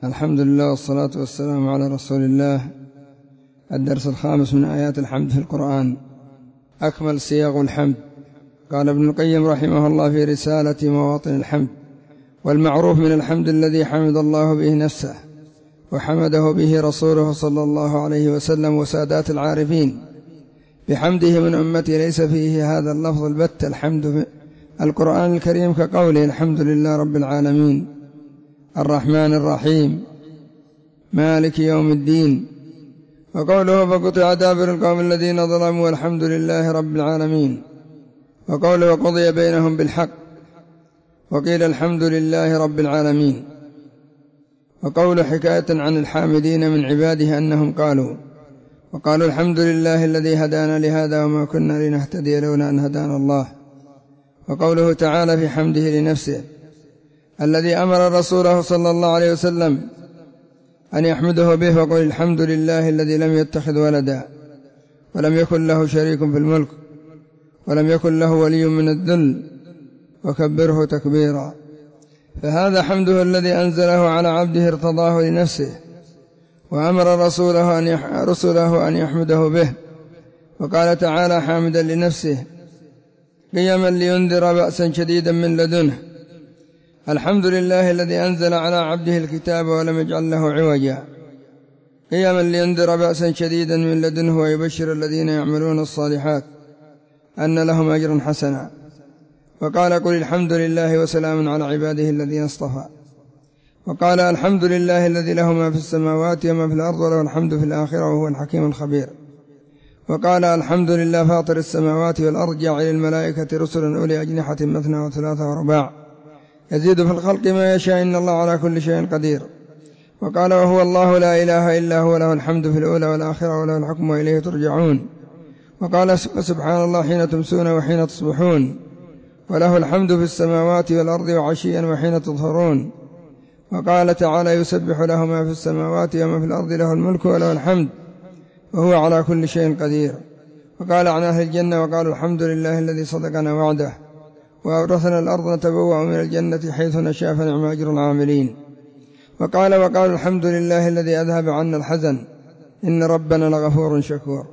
الحمد لله والصلاة والسلام على رسول الله. الدرس الخامس من آيات الحمد في القرآن. أكمل صيغ الحمد. قال ابن القيم رحمه الله في رسالة مواطن الحمد: والمعروف من الحمد الذي حمد الله به نفسه وحمده به رسوله صلى الله عليه وسلم وسادات العارفين بحمده من أمته، ليس فيه هذا اللفظ البت الحمد في القرآن الكريم كقوله: الحمد لله رب العالمين الرحمن الرحيم مالك يوم الدين، وقوله: فقطع دابر القوم الذين ظلموا والحمد لله رب العالمين، وقوله: وقضي بينهم بالحق، وقيل الحمد لله رب العالمين، وقوله حكاية عن الحامدين من عباده أنهم وقالوا الحمد لله الذي هدانا لهذا وما كنا لنهتدي لولا أن هدانا الله، وقوله تعالى في حمده لنفسه الذي أمر رسوله صلى الله عليه وسلم أن يحمده به، وقل الحمد لله الذي لم يتخذ ولدا ولم يكن له شريك في الملك ولم يكن له ولي من الذل وكبره تكبيرا. فهذا حمده الذي أنزله على عبده ارتضاه لنفسه، وأمر رسوله أن يحمده به، وقال تعالى حامدا لنفسه قيما لينذر بأسا شديدا من لدنه: الحمد لله الذي أنزل على عبده الكتاب ولم يجعل له عوجا، قيما لينذر بأسا شديدا من لدنه ويبشر الذين يعملون الصالحات أن لهم أجرا حسنا. وقال: قل الحمد لله وسلام على عباده الذين اصطفى. وقال: الحمد لله الذي له ما في السماوات وما في الأرض وله الحمد في الآخرة وهو الحكيم الخبير. وقال: الحمد لله فاطر السماوات والأرض جاعل الملائكة رسلا أولي أجنحة مثنى وثلاثة ورباع يزيد في الخلق ما يشاء إن الله على كل شيء قدير. وقال: وهو الله لا إله إلا هو له الحمد في الأولى والآخرة وله الحكم وإليه ترجعون. وقال: سبحان الله حين تمسون وحين تصبحون وله الحمد في السماوات والأرض وعشيا وحين تظهرون. وقال تعالى: يسبح له ما في السماوات وما في الأرض له الملك وله الحمد وهو على كل شيء قدير. وقال عن أهل الجنة: وقالوا الحمد لله الذي صدقنا وعده وأورثنا الأرض نتبوأ من الجنة حيث نشاء فنعم أجر العاملين. وقالوا الحمد لله الذي أذهب عنا الحزن إن ربنا لغفور شكور.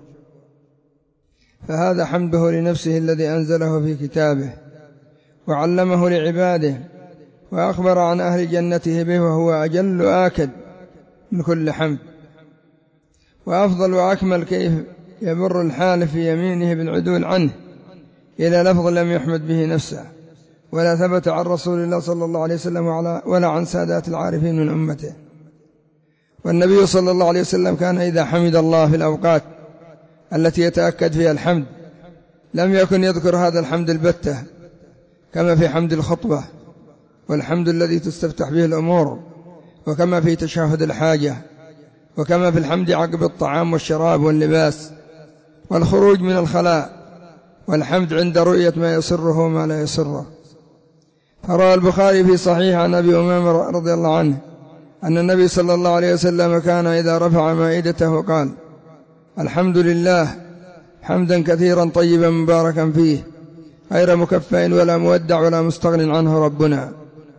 فهذا حمده لنفسه الذي أنزله في كتابه وعلمه لعباده، وأخبر عن أهل جنته به، وهو أجل آكد من كل حمد وأفضل وأكمل، كيف يبر الحال في يمينه بالعدول عنه إلى لفظ لم يحمد به نفسه ولا ثبت عن رسول الله صلى الله عليه وسلم ولا عن سادات العارفين من أمته. والنبي صلى الله عليه وسلم كان إذا حمد الله في الأوقات التي يتأكد فيها الحمد لم يكن يذكر هذا الحمد البتة، كما في حمد الخطبة والحمد الذي تستفتح به الأمور، وكما في تشهد الحاجة، وكما في الحمد عقب الطعام والشراب واللباس والخروج من الخلاء، والحمد عند رؤية ما يسره وما لا يسره. فروى البخاري في صحيح عن أبي أمامة رضي الله عنه أن النبي صلى الله عليه وسلم كان إذا رفع مائدته قال: الحمد لله حمدا كثيرا طيبا مباركا فيه غير مكفى ولا مودع ولا مستغن عنه ربنا.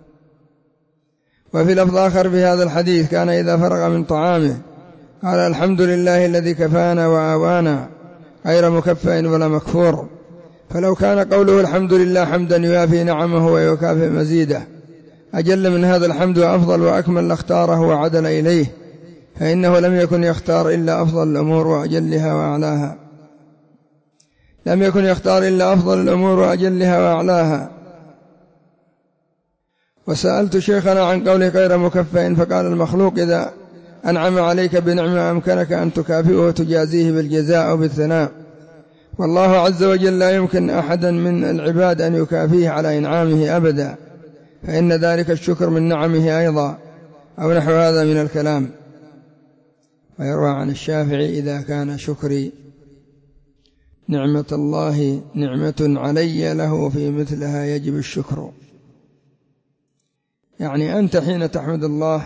وفي لفظ آخر في هذا الحديث: كان إذا فرغ من طعامه قال: الحمد لله الذي كفانا وآوانا غير مكفى ولا مكفور. فلو كان قوله الحمد لله حمدا يوافي نعمه ويكافئ مزيده أجل من هذا الحمد وأفضل وأكمل لاختاره وعدل إليه، فإنه لم يكن يختار إلا أفضل الأمور وأجلها وأعلاها. لم يكن يختار إلا أفضل الأمور وأجلها وأعلاها. وسألت شيخنا عن قوله غير مكفى، فقال: المخلوق إذا أنعم عليك بنعمة أمكنك أن تكافئه وتجازيه بالجزاء أو بالثناء، والله عز وجل لا يمكن أحدا من العباد أن يكافيه على إنعامه أبدا، فإن ذلك الشكر من نعمه أيضا، أو نحو هذا من الكلام. ويروى عن الشافعي: إذا كان شكري نعمة الله نعمة علي له في مثلها يجب الشكر. يعني أنت حين تحمد الله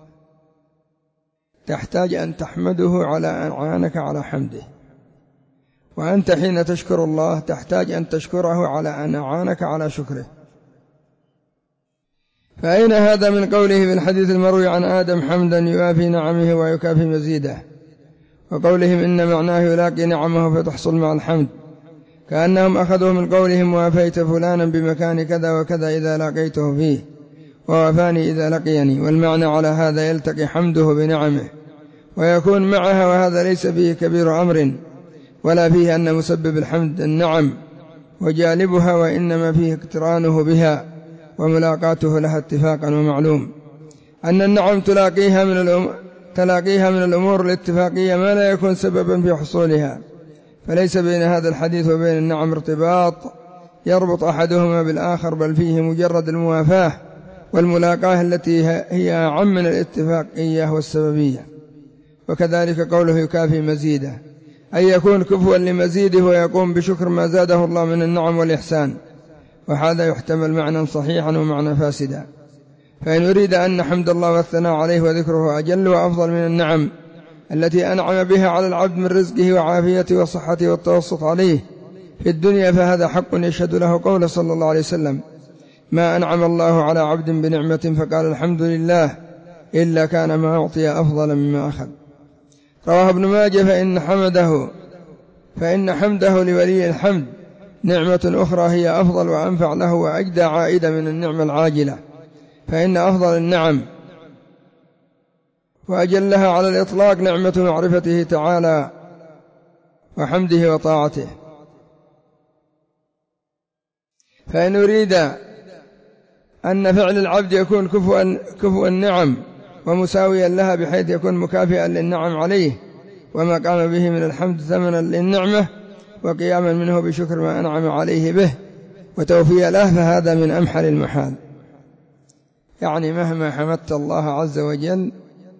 تحتاج أن تحمده على أن أعانك على حمده، وأنت حين تشكر الله تحتاج أن تشكره على أن أعانك على شكره. فأين هذا من قوله في الحديث المروي عن آدم حمدا يوافي نعمه ويكافي مزيده، وقولهم إن معناه يلاقي نعمه فتحصل مع الحمد، كأنهم أخذوا من قولهم وافيت فلانا بمكان كذا وكذا إذا لقيته فيه، ووافاني إذا لقيني، والمعنى على هذا يلتقي حمده بنعمه ويكون معها، وهذا ليس فيه كبير أمر ولا فيه أن مسبب الحمد النعم وجالبها، وإنما فيه اقترانه بها وملاقاته لها اتفاقا، ومعلوم أن النعم تلاقيها من الأمور الاتفاقية ما لا يكون سببا في حصولها، فليس بين هذا الحديث وبين النعم ارتباط يربط أحدهما بالآخر، بل فيه مجرد الموافاة والملاقاة التي هي أعم من الاتفاقية والسببية. وكذلك قوله يكافي مزيده، أي يكون كفوا لمزيده ويقوم بشكر ما زاده الله من النعم والإحسان، وهذا يحتمل معنى صحيحا ومعنى فاسدا. فإن أريد أن حمد الله والثناء عليه وذكره أجل وأفضل من النعم التي أنعم بها على العبد من رزقه وعافيته وصحته والتوسط عليه في الدنيا، فهذا حق يشهد له قوله صلى الله عليه وسلم: ما أنعم الله على عبد بنعمة فقال الحمد لله إلا كان ما أعطي أفضل مما أخذ. رواه ابن ماجه: فإن حمده لولي الحمد نعمة أخرى هي أفضل وأنفع له وأجدى عائدة من النعمة العاجلة، فإن أفضل النعم وأجلها على الإطلاق نعمة معرفته تعالى وحمده وطاعته. فإن أريد أن فعل العبد يكون كفوا النعم ومساويا لها، بحيث يكون مكافئا للنعم عليه وما قام به من الحمد ثمنا للنعمة وقياما منه بشكر ما أنعم عليه به وتوفيا له، فهذا من أمحل المحال. يعني مهما حمدت الله عز وجل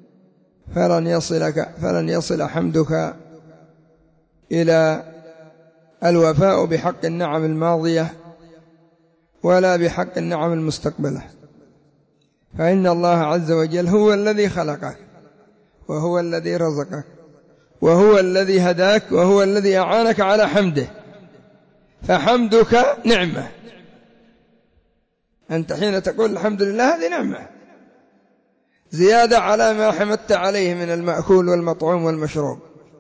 فلن يصل حمدك إلى الوفاء بحق النعم الماضية ولا بحق النعم المستقبلة، فإن الله عز وجل هو الذي خلقك وهو الذي رزقك وهو الذي هداك وهو الذي أعانك على حمده، فحمدك نعمة. أنت حين تقول الحمد لله هذه نعمة زيادة على ما حمدت عليه من المأكول والمطعوم والمشروب،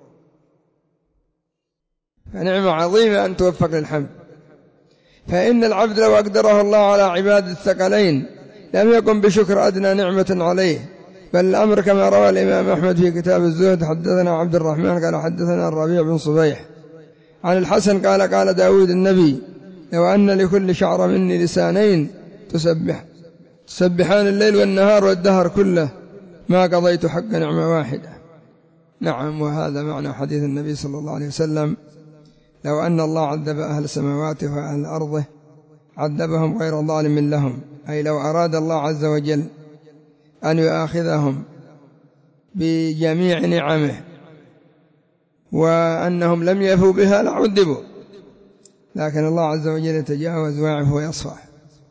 فنعمة عظيمة أن توفق للحمد. فإن العبد لو أقدره الله على عباد الثقلين لم يقم بشكر أدنى نعمة عليه، بل الأمر كما روى الإمام أحمد في كتاب الزهد: حدثنا عبد الرحمن قال حدثنا الربيع بن صبيح عن الحسن قال داود النبي: لو أن لكل شعر مني لسانين تسبحان الليل والنهار والدهر كله ما قضيت حق نعمة واحدة. نعم، وهذا معنى حديث النبي صلى الله عليه وسلم: لو أن الله عذب أهل سماواته وأهل أرضه عذبهم غير ظالم لهم، أي لو أراد الله عز وجل أن يؤاخذهم بجميع نعمه وأنهم لم يفوا بها لعذبوا، لكن الله عز وجل يتجاوز ويعفو ويصفح.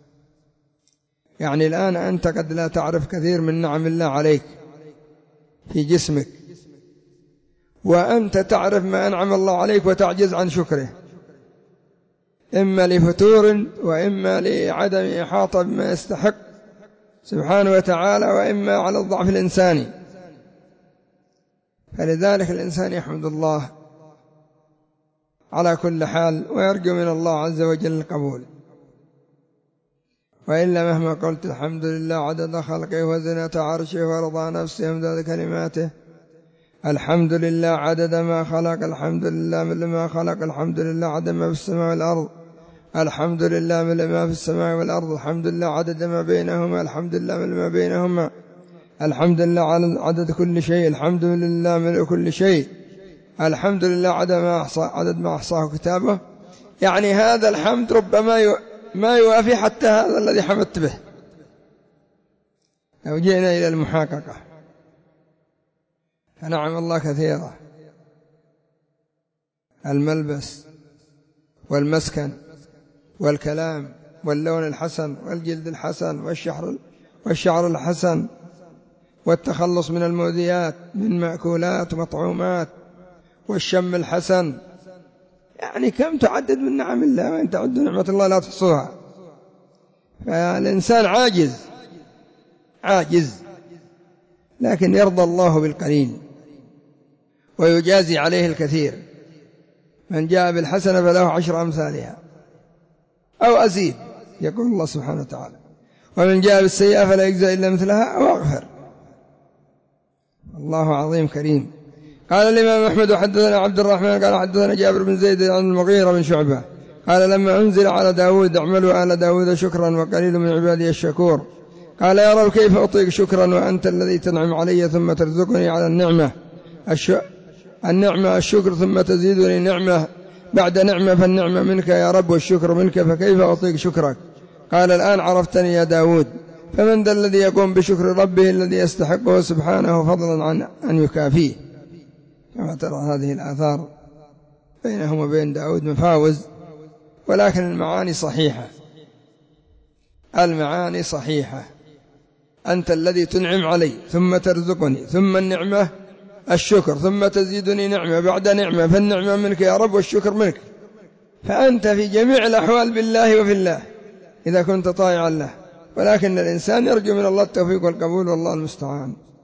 يعني الآن أنت قد لا تعرف كثير من نعم الله عليك في جسمك، وأنت تعرف ما أنعم الله عليك وتعجز عن شكره، إما لفتور وإما لعدم إحاطة بما يستحق سبحانه وتعالى، وإما على الضعف الإنساني. فلذلك الإنسان يحمد الله على كل حال ويرجو من الله عز وجل القبول، وإلا مهما قلت الحمد لله عدد خلقه وزنة عرشه ورضا نفسه ومداد كلماته، الحمد لله عدد ما خلق، الحمد لله من ما خلق، الحمد لله عدد ما في السماء والأرض، الحمد لله من ما في السماء والأرض، الحمد لله عدد ما بينهما، الحمد لله من ما بينهما، الحمد لله عدد كل شيء، الحمد لله من كل شيء، الحمد لله عدد ما أحصاه كتابه. يعني هذا الحمد ربما ما يوافي حتى هذا الذي حمدت به. لو جئنا إلى المحاققة فنعم الله كثيرة: الملبس والمسكن والكلام واللون الحسن والجلد الحسن والشعر الحسن والتخلص من المؤذيات من مأكولات ومطعومات والشم الحسن. يعني كم تعدد من نعم الله، وإن تعدوا نعمة الله لا تحصوها. فالإنسان عاجز عاجز، لكن يرضى الله بالقليل ويجازي عليه الكثير. من جاء بالحسنة فله 10 أمثالها أو أزيد، يقول الله سبحانه وتعالى، ومن جاء بالسيئة فلا يجزى إلا مثلها أو أغفر. الله عظيم كريم. قال الإمام أحمد حدثنا عبد الرحمن قال حدثنا جابر بن زيد عن المغيرة بن شعبة قال لما أنزل على داود اعملوا آل داود شكرا وقليل من عبادي الشكور، قال يا رب كيف أطيق شكرا وأنت الذي تنعم علي ثم ترزقني على النعمة النعمة الشكر ثم تزيدني نعمة بعد نعمة، فالنعمة منك يا رب والشكر منك، فكيف أطيق شكرك؟ قال الآن عرفتني يا داود، فمن ذا الذي يقوم بشكر ربه الذي يستحقه سبحانه فضلا عن أن يكافيه. كما ترى هذه الآثار بينهم وبين داود مفاوز، ولكن المعاني صحيحة، المعاني صحيحة. أنت الذي تنعم علي ثم ترزقني، ثم النعمة الشكر، ثم تزيدني نعمة بعد نعمة، فالنعمة منك يا رب والشكر منك، فأنت في جميع الأحوال بالله وفي الله إذا كنت طائعا له، ولكن الإنسان يرجو من الله التوفيق والقبول، والله المستعان.